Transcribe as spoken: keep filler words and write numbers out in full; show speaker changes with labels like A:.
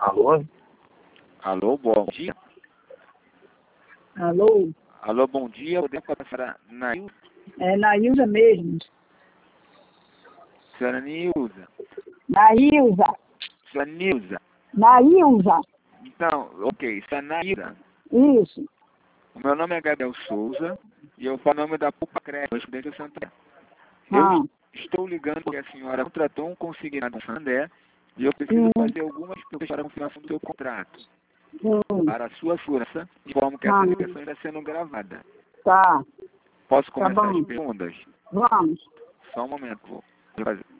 A: Alô?
B: Alô, bom dia.
C: Alô?
B: Alô, bom dia. Podemos passar na Nilza?
C: É Nailza mesmo.
B: Senhora Nilza.
C: Nailza.
B: Senhora Nilza.
C: Nailza.
B: Então, ok. Senhora Nilza.
C: Isso.
B: O meu nome é Gabriel Souza e eu falo o nome da Pupa Crédito, estudante de Santander.
C: Ah.
B: Eu estou ligando porque a senhora contratou um consignado no Santander e eu preciso
C: Sim.
B: fazer algumas perguntas para a confirmação do seu contrato.
C: Sim.
B: Para a sua segurança, informo que
C: Ah.
B: essa ligação está sendo gravada.
C: Tá.
B: Posso
C: Tá
B: começar
C: bom.
B: as perguntas?
C: Vamos.
B: Só um momento, vou fazer.